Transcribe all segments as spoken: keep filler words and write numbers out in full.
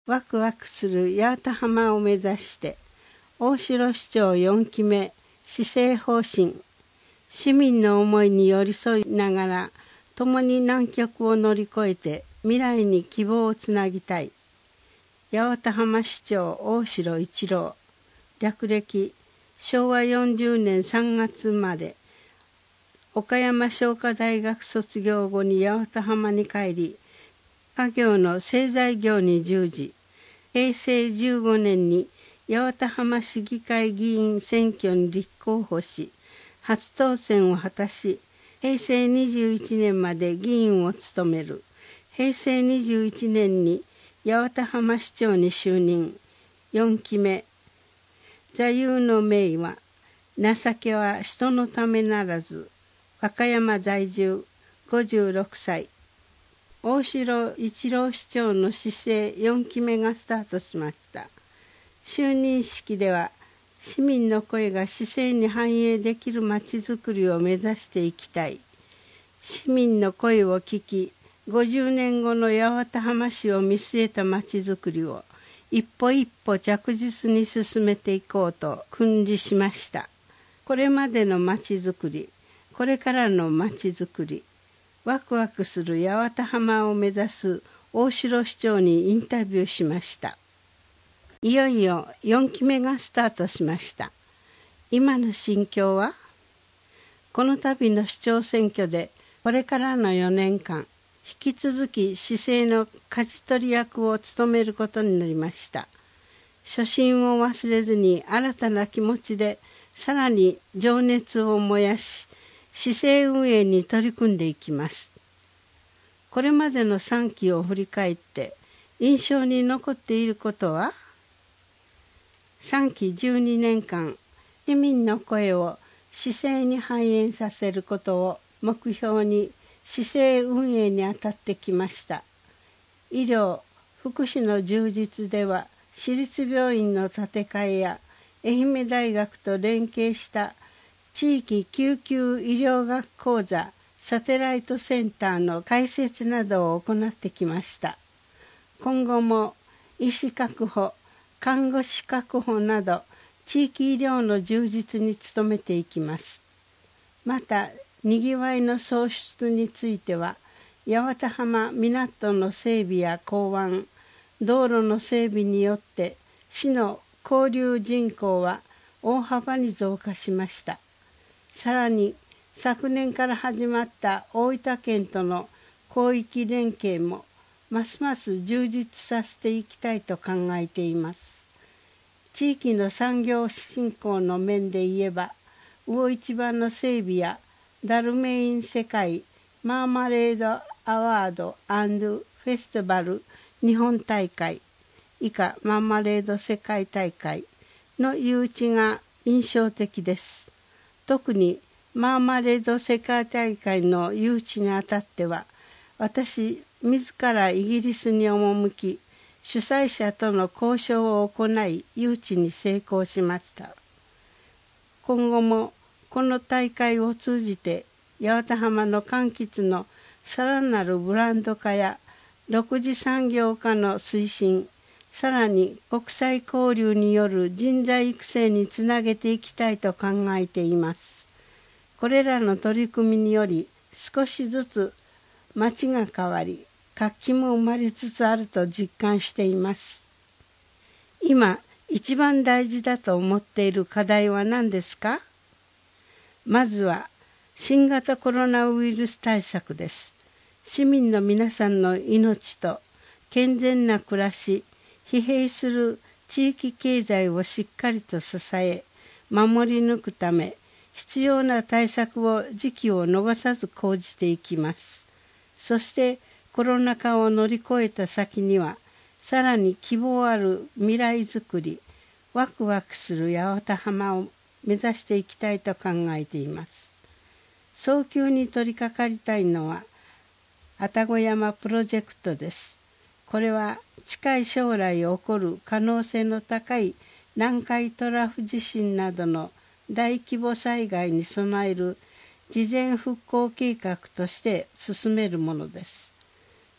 ワクワクする八幡浜を目指して大城市長よんきめ施政方針、市民の思いに寄り添いながら共に難局を乗り越えて未来に希望をつなぎたい。八幡浜市長大城一郎、略歴しょうわよんじゅうねんさんがつ生まれ、岡山商科大学卒業後に八幡浜に帰り、家業の製材業に従事、へいせいじゅうごねんに八幡浜市議会議員選挙に立候補し、初当選を果たし、へいせいにじゅういちねんまで議員を務める。へいせいにじゅういちねんに八幡浜市長に就任。よんきめ。座右の銘は、情けは人のためならず。和歌山在住、ごじゅうろくさい。大城一郎市長の市政よんきめがスタートしました。就任式では、市民の声が市政に反映できるまちづくりを目指していきたい。市民の声を聞き、ごじゅうねんごの八幡浜市を見据えたまちづくりを一歩一歩着実に進めていこうと訓示しました。これまでのまちづくり、これからのまちづくり、ワクワクする八幡浜を目指す大城市長にインタビューしました。いよいよよんきめがスタートしました。今の心境は？この度の市長選挙でこれからのよねんかん、引き続き市政の舵取り役を務めることになりました。初心を忘れずに新たな気持ちでさらに情熱を燃やし、市政運営に取り組んでいきます。これまでのさんきを振り返って印象に残っていることは？さんきじゅうにねんかん、市民の声を市政に反映させることを目標に市政運営に当たってきました。医療・福祉の充実では、市立病院の建て替えや愛媛大学と連携した地域救急医療学講座サテライトセンターの開設などを行ってきました。今後も医師確保、看護師確保など地域医療の充実に努めていきます。また、にぎわいの創出については、八幡浜港の整備や港湾、道路の整備によって市の交流人口は大幅に増加しました。さらに、昨年から始まった大分県との広域連携もますます充実させていきたいと考えています。地域の産業振興の面で言えば、魚市場の整備やダルメイン世界マーマレードアワード&フェスティバル日本大会以下マーマレード世界大会の誘致が印象的です。特にマーマレード世界大会の誘致にあたっては、私自らイギリスに赴き、主催者との交渉を行い誘致に成功しました。今後もこの大会を通じて八幡浜の柑橘のさらなるブランド化や六次産業化の推進、さらに国際交流による人材育成につなげていきたいと考えています。これらの取り組みにより少しずつ街が変わり、活気も生まれつつあると実感しています。今、一番大事だと思っている課題は何ですか？まずは、新型コロナウイルス対策です。市民の皆さんの命と健全な暮らし、疲弊する地域経済をしっかりと支え、守り抜くため、必要な対策を時期を逃さず講じていきます。そしてコロナ禍を乗り越えた先には、さらに希望ある未来づくり、ワクワクする八幡浜を目指していきたいと考えています。早急に取り掛かりたいのは、愛宕山プロジェクトです。これは近い将来起こる可能性の高い南海トラフ地震などの大規模災害に備える事前復興計画として進めるものです。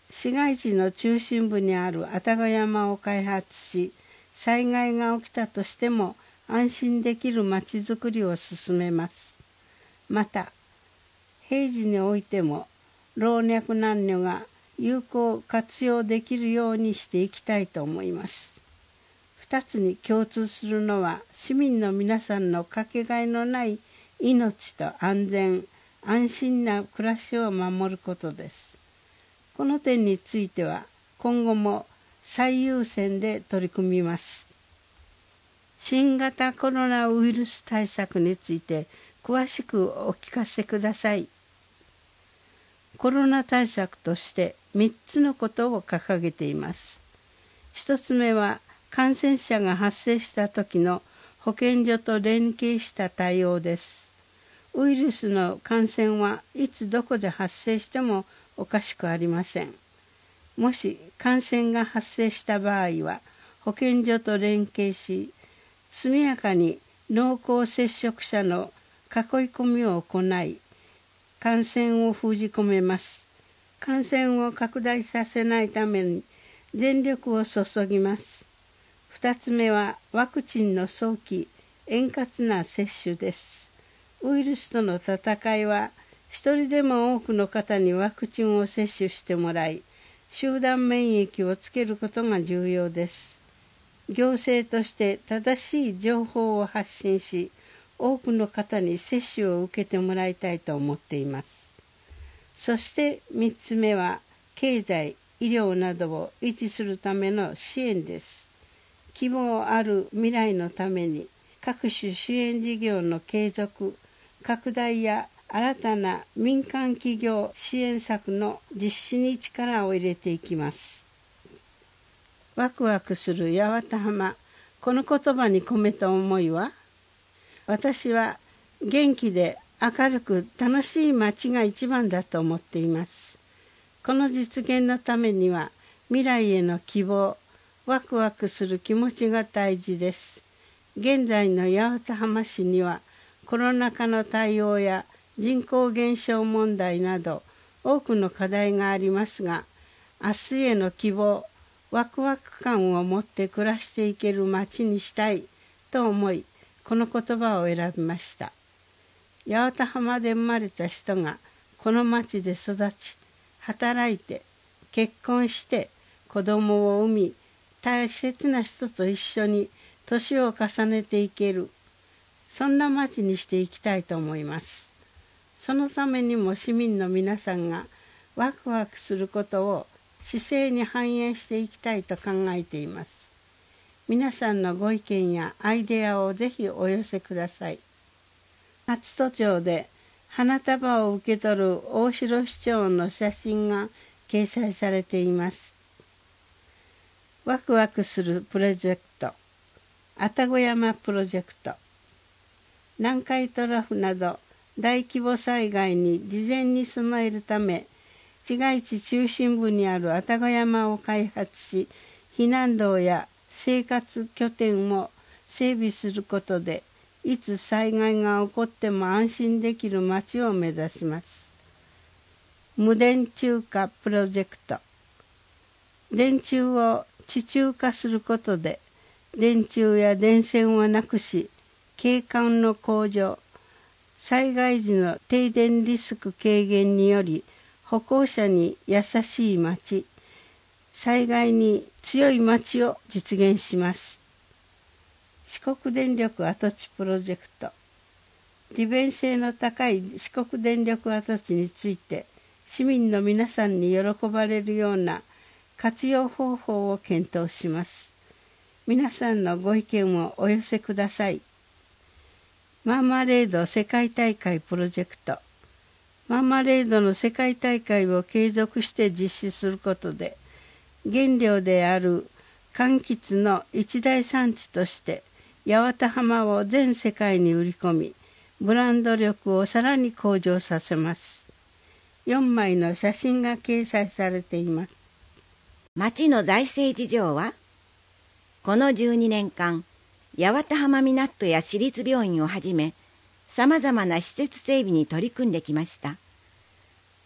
市街地の中心部にある愛宕山を開発し、災害が起きたとしても安心できるまちづくりを進めます。また、平時においても老若男女が有効活用できるようにしていきたいと思います。二つに共通するのは、市民の皆さんのかけがえのない命と安全、安心な暮らしを守ることです。この点については今後も最優先で取り組みます。新型コロナウイルス対策について詳しくお聞かせください。コロナ対策としてみっつのことを掲げています。ひとつめは感染者が発生した時の保健所と連携した対応です。ウイルスの感染はいつどこで発生してもおかしくありません。もし感染が発生した場合は保健所と連携し、速やかに濃厚接触者の囲い込みを行い、感染を封じ込めます。感染を拡大させないために全力を注ぎます。二つ目はワクチンの早期円滑な接種です。ウイルスとの戦いは一人でも多くの方にワクチンを接種してもらい、集団免疫をつけることが重要です。行政として正しい情報を発信し、多くの方に接種を受けてもらいたいと思っています。そして三つ目は経済、医療などを維持するための支援です。希望ある未来のために各種支援事業の継続、拡大や新たな民間企業支援策の実施に力を入れていきます。ワクワクする八幡浜、この言葉に込めた思いは、私は元気で明るく楽しい街が一番だと思っています。この実現のためには未来への希望、ワクワクする気持ちが大事です。現在の八幡浜市にはコロナ禍の対応や人口減少問題など多くの課題がありますが、明日への希望、ワクワク感を持って暮らしていける街にしたいと思い、この言葉を選びました。八幡浜で生まれた人がこの町で育ち、働いて、結婚して子供を産み、大切な人と一緒に年を重ねていける、そんな町にしていきたいと思います。そのためにも市民の皆さんがワクワクすることを市政に反映していきたいと考えています。皆さんのご意見やアイデアをぜひお寄せください。松戸町で花束を受け取る大城市長の写真が掲載されています。ワクワクするプロジェクト、愛宕山プロジェクト、南海トラフなど大規模災害に事前に備えるため、市街地中心部にある愛宕山を開発し、避難道や生活拠点を整備することで、いつ災害が起こっても安心できる町を目指します。無電柱化プロジェクト、電柱を地中化することで、電柱や電線をなくし、景観の向上、災害時の停電リスク軽減により歩行者に優しい町、災害に強い町を実現します。四国電力跡地プロジェクト、利便性の高い四国電力跡地について市民の皆さんに喜ばれるような活用方法を検討します。皆さんのご意見をお寄せください。マーマレード世界大会プロジェクト、マーマレードの世界大会を継続して実施することで、原料である柑橘の一大産地として八幡浜を全世界に売り込み、ブランド力をさらに向上させます。よんまいの写真が掲載されています。 町の財政事情は、このじゅうにねんかん、八幡浜ミナットや市立病院をはじめ、さまざまな施設整備に取り組んできました。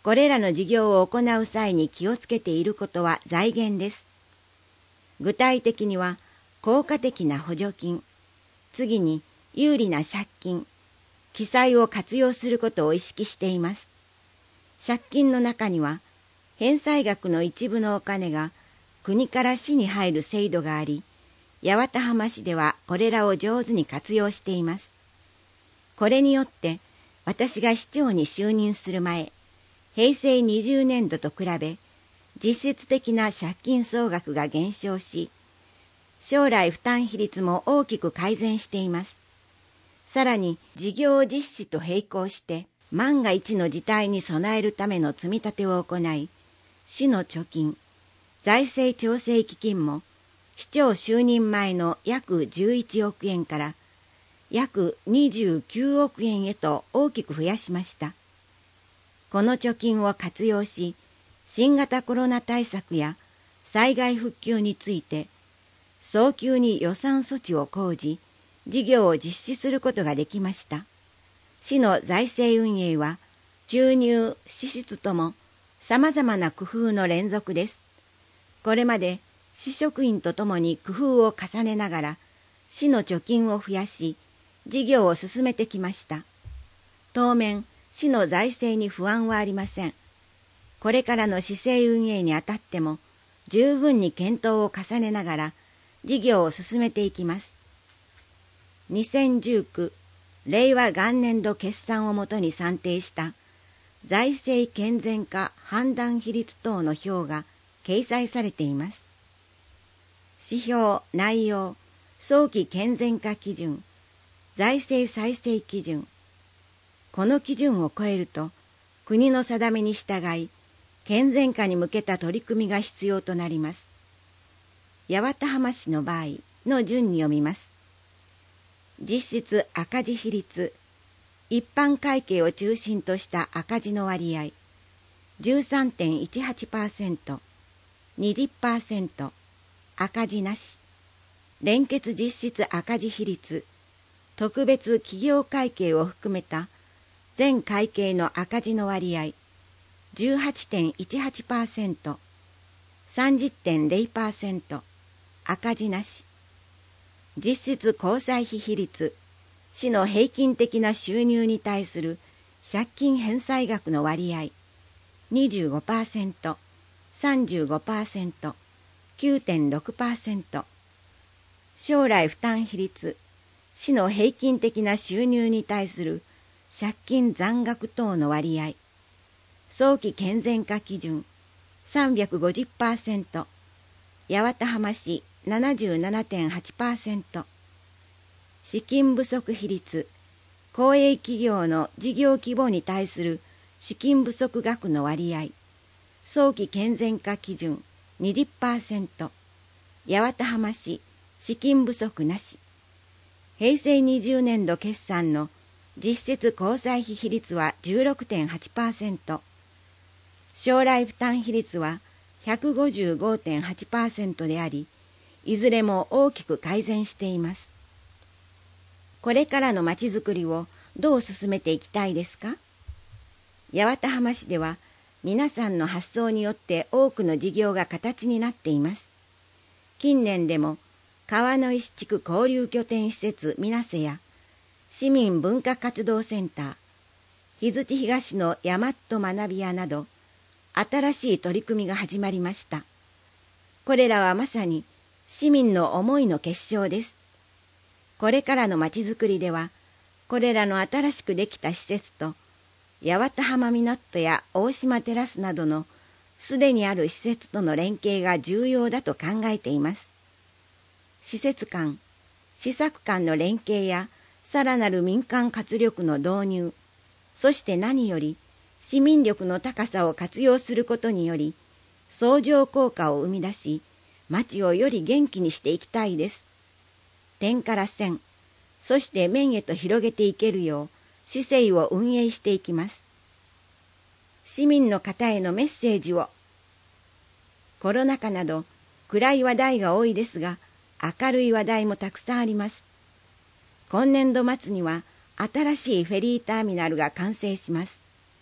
これらの事業を行う際に気をつけていることは財源です。具体的には、効果的な補助金、次に有利な借金、記載を活用することを意識しています。借金の中には、返済額の一部のお金が国から市に入る制度があり、八幡浜市ではこれらを上手に活用しています。これによって私が市長に就任する前、へいせいにじゅうねんどと比べ、実質的な借金総額が減少し、将来負担比率も大きく改善しています。さらに事業実施と並行して万が一の事態に備えるための積み立てを行い、市の貯金、財政調整基金も市長就任前の約じゅういちおくえんから約にじゅうきゅうおくえんへと大きく増やしました。この貯金を活用し、新型コロナ対策や災害復旧について早急に予算措置を講じ、事業を実施することができました。市の財政運営は収入・支出ともさまざまな工夫の連続です。これまで市職員とともに工夫を重ねながら市の貯金を増やし、事業を進めてきました。当面、市の財政に不安はありません。これからの市政運営にあたっても十分に検討を重ねながら事業を進めていきます。にせんじゅうきゅうれいわ元年度決算をもとに算定した財政健全化判断比率等の表が掲載されています。指標、内容、早期健全化基準、財政再生基準。この基準を超えると、国の定めに従い、健全化に向けた取り組みが必要となります。八幡浜市の場合の順に読みます。実質赤字比率、一般会計を中心とした赤字の割合、じゅうさんてんいちはちパーセント、にじゅっパーセント、赤字なし、連結実質赤字比率、特別企業会計を含めた全会計の赤字の割合、じゅうはちてんいちはちパーセント、さんじゅってんれいパーセント、赤字なし。実質交際費比率、市の平均的な収入に対する借金返済額の割合、にじゅうごパーセント、さんじゅうごパーセント、きゅうてんろくパーセント。将来負担比率、市の平均的な収入に対する借金残額等の割合、早期健全化基準 さんびゃくごじゅっパーセント、八幡浜市 ななじゅうななてんはちパーセント、資金不足比率、公営企業の事業規模に対する資金不足額の割合、早期健全化基準 にじゅっパーセント、八幡浜市資金不足なし。へいせいにじゅうねんど決算の実質交際費比率は じゅうろくてんはちパーセント、将来負担比率は ひゃくごじゅうごてんはちパーセント であり、いずれも大きく改善しています。これからのまちづくりをどう進めていきたいですか？八幡浜市では皆さんの発想によって多くの事業が形になっています。近年でも川の石地区交流拠点施設みなせや市民文化活動センター、日槌東のやまっと学び屋など新しい取り組みが始まりました。これらはまさに市民の思いの結晶です。これからのまちづくりでは、これらの新しくできた施設と八幡浜ミナットや大島テラスなどのすでにある施設との連携が重要だと考えています。施設間、施策間の連携やさらなる民間活力の導入、そして何より市民力の高さを活用することにより相乗効果を生み出し、町をより元気にしていきたいです。点から線、そして面へと広げていけるよう市政を運営していきます。市民の方へのメッセージを。コロナ禍など暗い話題が多いですが、明るい話題もたくさんあります。今年度末には新しいフェリーターミナルが完成します。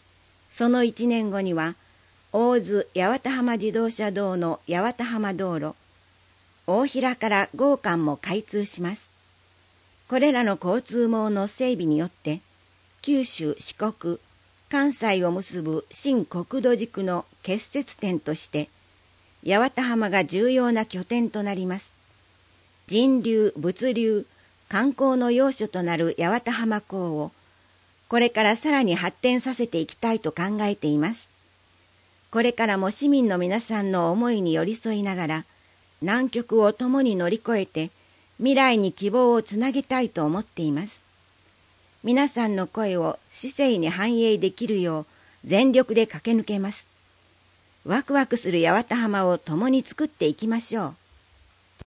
そのいちねんごには、大津八幡浜自動車道の八幡浜道路、大平から郷間も開通します。これらの交通網の整備によって、九州、四国、関西を結ぶ新国土軸の結節点として、八幡浜が重要な拠点となります。人流、物流、観光の要所となる八幡浜港を、これからさらに発展させていきたいと考えています。これからも市民の皆さんの思いに寄り添いながら、難局を共に乗り越えて、未来に希望をつなげたいと思っています。皆さんの声を市政に反映できるよう全力で駆け抜けます。ワクワクする八幡浜を共に作っていきましょう。